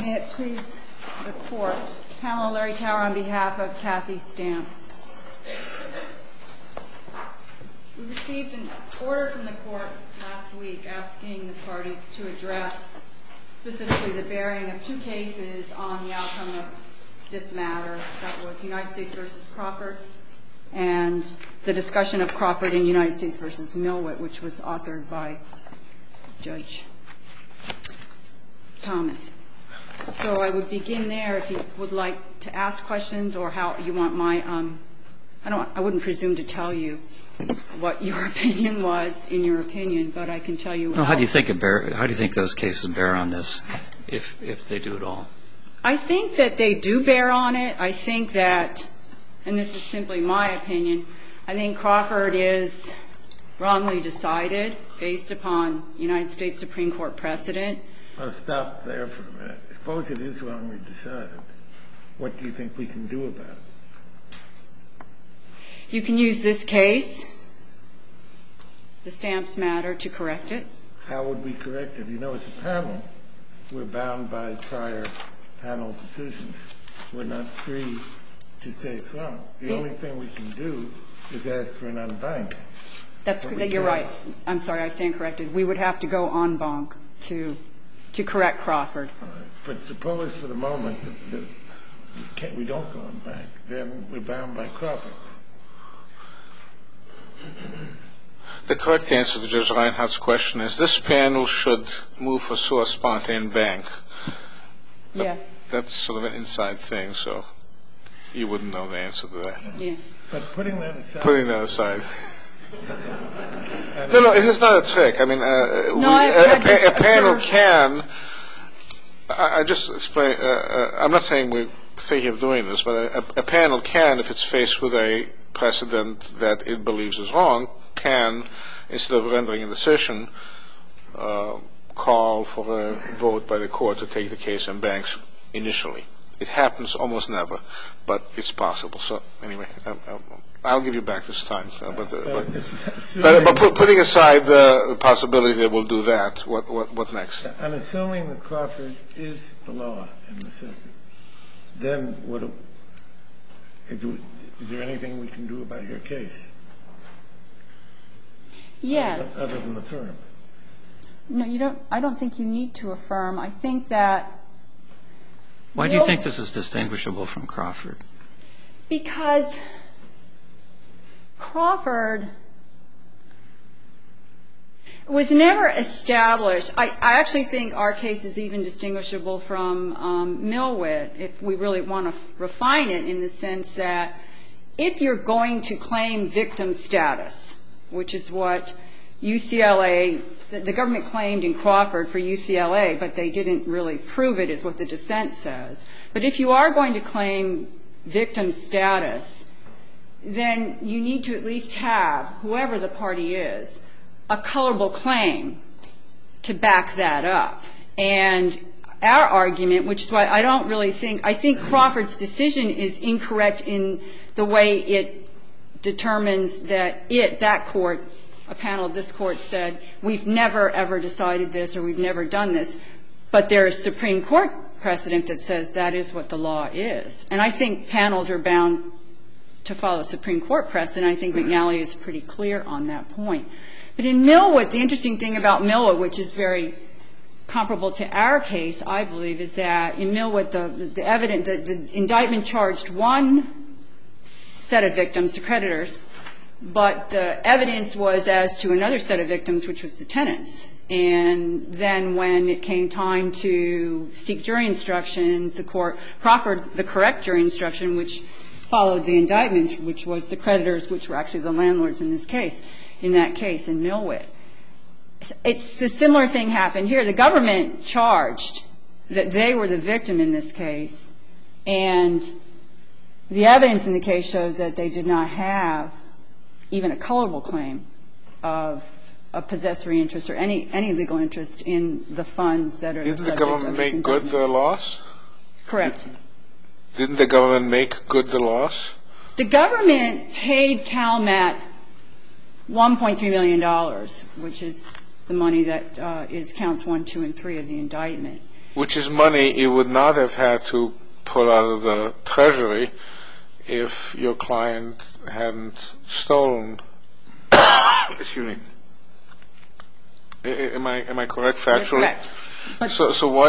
May it please the Court. Pamela Larry Tower on behalf of Kathy Stamps. We received an order from the Court last week asking the parties to address specifically the bearing of two cases on the outcome of this matter. That was United States v. Crawford and the discussion of Crawford in United States v. Millwit, which was authored by Judge Thomas. So I would begin there if you would like to ask questions or how you want my I wouldn't presume to tell you what your opinion was in your opinion, but I can tell you how do you think those cases bear on this, if they do at all? I think that they do bear on it. I think that, and this is simply my opinion, I think Crawford is wrongly decided based upon United States Supreme Court precedent. I'll stop there for a minute. Suppose it is wrongly decided. What do you think we can do about it? You can use this case, the Stamps matter, to correct it. How would we correct it? You know, as a panel, we're bound by prior panel decisions. We're not free to say it's wrong. The only thing we can do is ask for an en banc. You're right. I'm sorry, I stand corrected. We would have to go en banc to correct Crawford. But suppose for the moment that we don't go en banc, then we're bound by Crawford. The correct answer to Judge Reinhart's question is this panel should move for sua sponte en banc. Yes. That's sort of an inside thing, so you wouldn't know the answer to that. Yeah. But putting that aside. No, it's not a trick. I mean, a panel can. I just explain. I'm not saying we're thinking of doing this, but a panel can, if it's faced with a precedent that it believes is wrong, can, instead of rendering a decision, call for a vote by the court to take the case en banc initially. It happens almost never, but it's possible. So anyway, I'll give you back this time. But putting aside the possibility that we'll do that, what next? And assuming that Crawford is the law in the circuit, then is there anything we can do about your case? Yes. Other than affirm? No, you don't. I don't think you need to affirm. I think that. Why do you think this is distinguishable from Crawford? Because Crawford was never established. I actually think our case is even distinguishable from Millwit, if we really want to refine it, in the sense that if you're going to claim victim status, which is what UCLA, the government claimed in Crawford for UCLA, but they didn't really prove it, is what the dissent says. But if you are going to claim victim status, then you need to at least have, whoever the party is, a colorable claim to back that up. And our argument, which is why I don't really think, I think Crawford's decision is incorrect in the way it determines that that court, a panel of this court, said, we've never, ever decided this or we've never done this. But there is Supreme Court precedent that says that is what the law is. And I think panels are bound to follow Supreme Court precedent. I think McNally is pretty clear on that point. But in Millwit, the interesting thing about Millwit, which is very comparable to our case, I believe, is that in Millwit, the indictment charged one set of victims, the creditors, but the evidence was as to another set of victims, which was the tenants. And then when it came time to seek jury instructions, the court proffered the correct jury instruction, which followed the indictment, which was the creditors, which were actually the landlords in this case, in that case in Millwit. It's a similar thing happened here. The government charged that they were the victim in this case, and the evidence in the case shows that they did not have even a colorable claim of a possessory interest or any legal interest in the funds that are the subject of this indictment. Didn't the government make good the loss? Correct. Didn't the government make good the loss? The government paid CalMet $1.3 million, which is the money that is counts 1, 2, and 3 of the indictment. Which is money you would not have had to pull out of the Treasury if your client hadn't stolen. Excuse me. Am I correct factually? You're correct. So why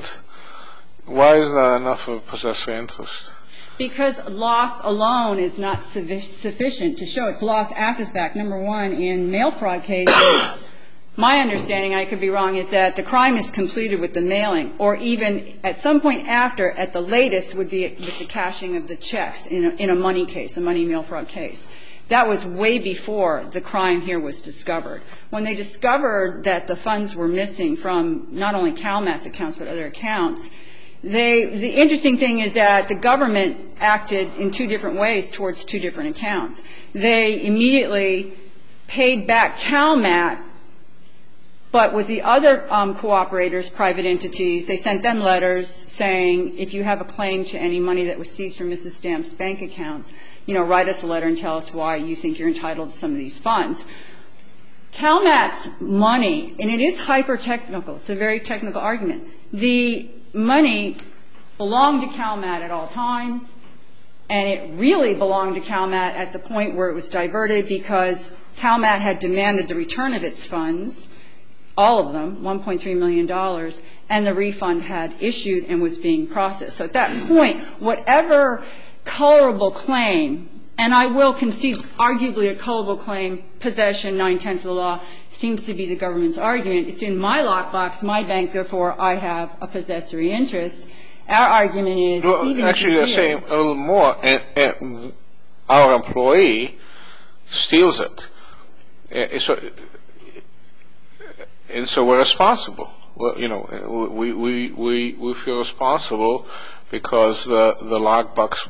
is that enough of a possessory interest? Because loss alone is not sufficient to show it's loss after the fact. Number one, in mail fraud cases, my understanding, I could be wrong, is that the crime is completed with the mailing, or even at some point after, at the latest, would be with the cashing of the checks in a money case, a money mail fraud case. That was way before the crime here was discovered. When they discovered that the funds were missing from not only CalMAT's accounts but other accounts, the interesting thing is that the government acted in two different ways towards two different accounts. They immediately paid back CalMAT, but with the other cooperators, private entities, they sent them letters saying, if you have a claim to any money that was seized from Mrs. Stamp's bank accounts, write us a letter and tell us why you think you're entitled to some of these funds. CalMAT's money, and it is hyper-technical, it's a very technical argument, the money belonged to CalMAT at all times, and it really belonged to CalMAT at the point where it was diverted because CalMAT had demanded the return of its funds, all of them, $1.3 million, and the refund had issued and was being processed. So at that point, whatever colorable claim, and I will concede arguably a colorable claim, possession, 9/10 of the law, seems to be the government's argument. It's in my lockbox, my bank, therefore I have a possessory interest. Our argument is, even actually, they're saying a little more. Our employee steals it. And so we're responsible. Well, we feel responsible because the lockbox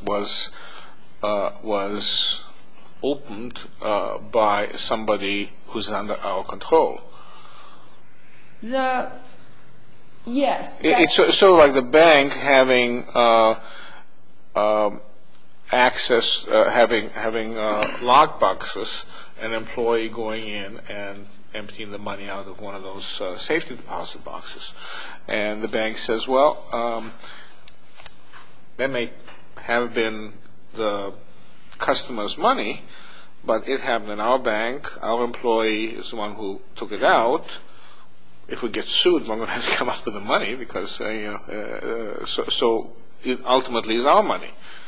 was opened by somebody who's under our control. Yes. It's sort of like the bank having access, having lockboxes, an employee going in and emptying the money out of one of those safety deposit boxes. And the bank says, well, that may have been the customer's money, but it happened in our bank. Our employee is the one who took it out. If we get sued, we're going to have to come up with the money because, so it ultimately is our money.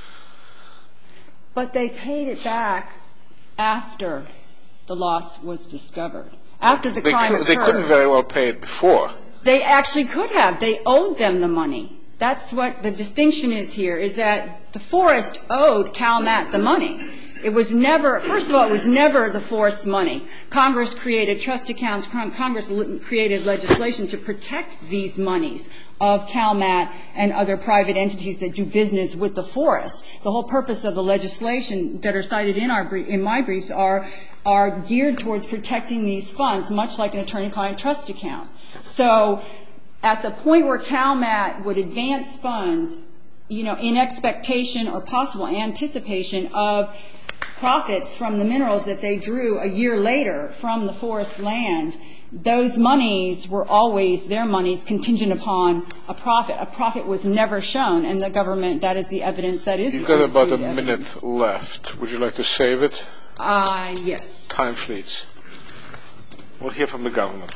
But they paid it back after the loss was discovered. After the crime occurred. They couldn't very well pay it before. They actually could have. They owed them the money. That's what the distinction is here, is that the forest owed CalMAT the money. It was never, first of all, it was never the forest's money. Congress created trust accounts. Congress created legislation to protect these monies of CalMAT and other private entities that do business with the forest. The whole purpose of the legislation that are cited in my briefs are geared towards protecting these funds, much like an attorney-client trust account. So at the point where CalMAT would advance funds, in expectation or possible anticipation of profits from the minerals that they drew a year later from the forest land, those monies were always their monies contingent upon a profit. A profit was never shown, and the government, that is the evidence that is. You've got about a minute left. Would you like to save it? Yes. Time fleets. We'll hear from the government.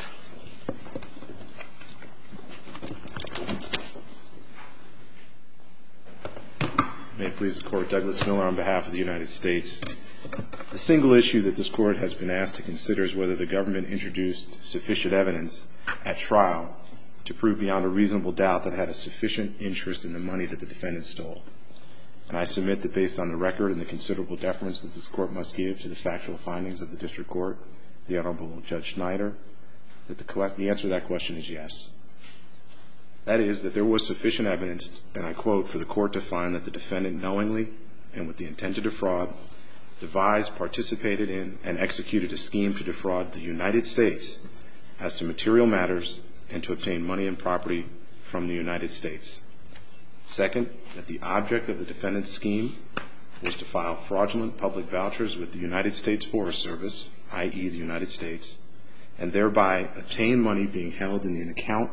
May it please the Court, Douglas Miller on behalf of the United States. The single issue that this Court has been asked to consider is whether the government introduced sufficient evidence at trial to prove beyond a reasonable doubt that it had a sufficient interest in the money that the defendant stole. And I submit that based on the record and the considerable deference that this Court must give to the factual findings of the District Court, the Honorable Judge Schneider, that the answer to that question is yes. That is, that there was sufficient evidence, and I quote, for the Court to find that the defendant knowingly and with the intent to defraud devised, participated in, and executed a scheme to defraud the United States as to material matters and to obtain money and property from the United States. Second, that the object of the defendant's scheme was to file fraudulent public vouchers with the United States Forest Service, i.e. the United States, and thereby obtain money being held in an account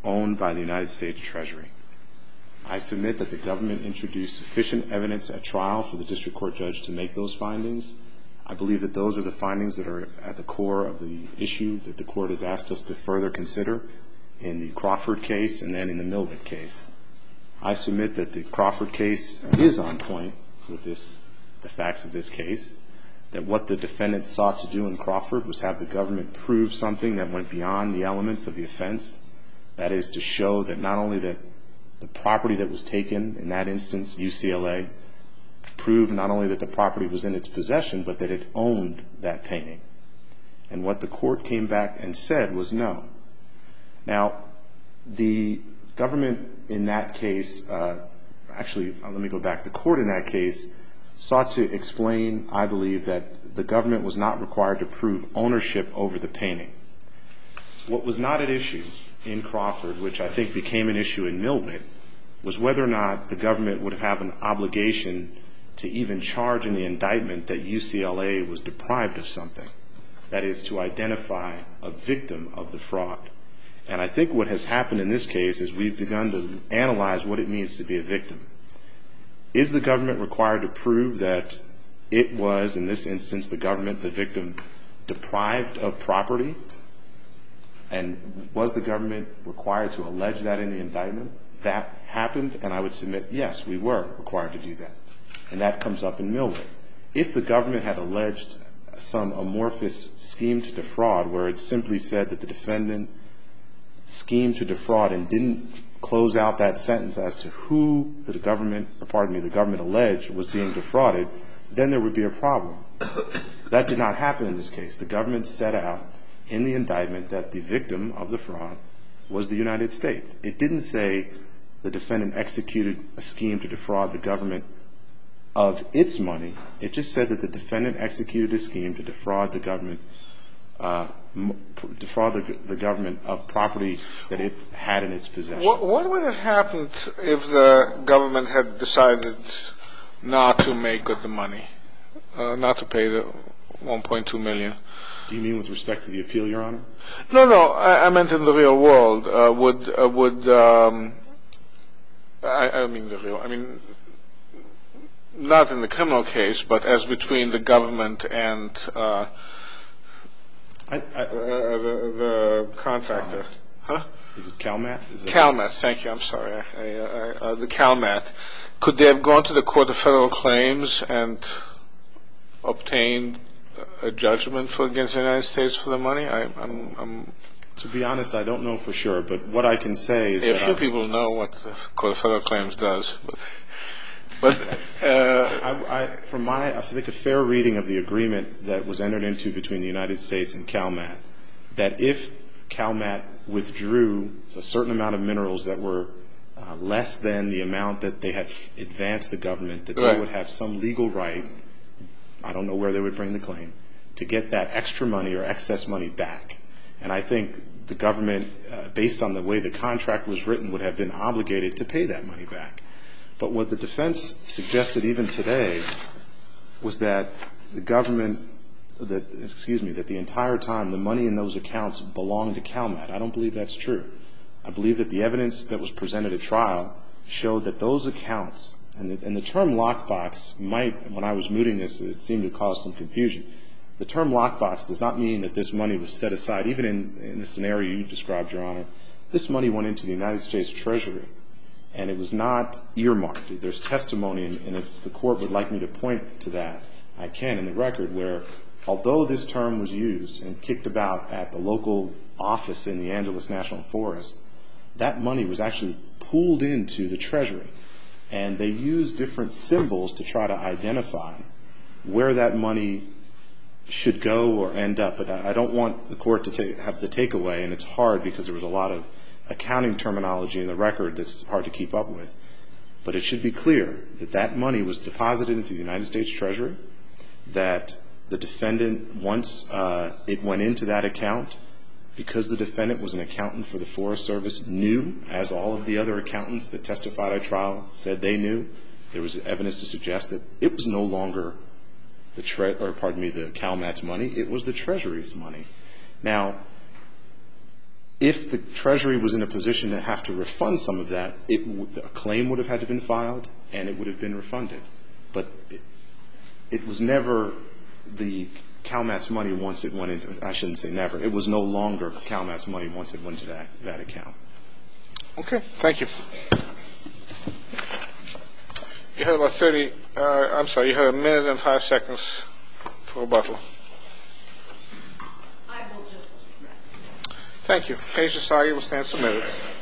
owned by the United States Treasury. I submit that the government introduced sufficient evidence at trial for the district court judge to make those findings. I believe that those are the findings that are at the core of the issue that the court has asked us to further consider in the Crawford case and then in the Millwood case. I submit that the Crawford case is on point with the facts of this case, that what the defendant sought to do in Crawford was have the government prove something that went beyond the elements of the offense, that is to show that not only that the property that was taken, in that instance UCLA, proved not only that the property was in its possession, but that it owned that painting. And what the court came back and said was no. Now, the government in that case, actually, let me go back. The court in that case sought to explain, I believe, that the government was not required to prove ownership over the painting. What was not at issue in Crawford, which I think became an issue in Millwood, was whether or not the government would have an obligation to even charge in the indictment that UCLA was deprived of something, that is, to identify a victim of the fraud. And I think what has happened in this case is we've begun to analyze what it means to be a victim. Is the government required to prove that it was, in this instance, the government, the victim, deprived of property? And was the government required to allege that in the indictment? That happened, and I would submit, yes, we were required to do that. And that comes up in Millwood. If the government had alleged some amorphous scheme to defraud, where it simply said that the defendant schemed to defraud and didn't close out that sentence as to who the government alleged was being defrauded, then there would be a problem. That did not happen in this case. The government set out in the indictment that the victim of the fraud was the United States. It didn't say the defendant executed a scheme to defraud the government of its money. It just said that the defendant executed a scheme to defraud the government of property that it had in its possession. What would have happened if the government had decided not to make good the money, not to pay the $1.2 million? Do you mean with respect to the appeal, Your Honor? No. I meant in the real world. Not in the criminal case, but as between the government and the contractor. Huh? Is it CalMet? CalMet, thank you. I'm sorry. The CalMet. Could they have gone to the Court of Federal Claims and obtained a judgment against the United States for the money? To be honest, I don't know for sure, but what I can say is that... A few people know what the Court of Federal Claims does. But from I think a fair reading of the agreement that was entered into between the United States and CalMet, that if CalMet withdrew a certain amount of minerals that were less than the amount that they had advanced the government, that they would have some legal right, I don't know where they would bring the claim, to get that extra money or excess money back. And I think the government, based on the way the contract was written, would have been obligated to pay that money back. But what the defense suggested even today was that the government, that the entire time the money in those accounts belonged to CalMet. I don't believe that's true. I believe that the evidence that was presented at trial showed that those accounts, and the term lockbox might, when I was mooting this, it seemed to cause some confusion. The term lockbox does not mean that this money was set aside. Even in the scenario you described, Your Honor, this money went into the United States Treasury, and it was not earmarked. There's testimony, and if the Court would like me to point to that, I can in the record, where although this term was used and kicked about at the local office in the Angeles National Forest, that money was actually pooled into the Treasury. And they used different symbols to try to identify where that money should go or end up. But I don't want the Court to have the takeaway, and it's hard because there was a lot of accounting terminology in the record that's hard to keep up with. But it should be clear that that money was deposited into the United States Treasury, that the defendant, once it went into that account, because the defendant was an accountant for the Forest Service, knew, as all of the other accountants that testified at trial said they knew, there was evidence to suggest that it was no longer the CalMet's money, it was the Treasury's money. Now, If the Treasury was in a position to have to refund some of that, a claim would have had to been filed and it would have been refunded. But it was never the CalMAT's money once it went into – I shouldn't say never. It was no longer CalMAT's money once it went to that account. Okay. Thank you. You had about 30 – I'm sorry, you had 1 minute and 5 seconds for rebuttal. I will just rest. Thank you. Case decided will stand submitted.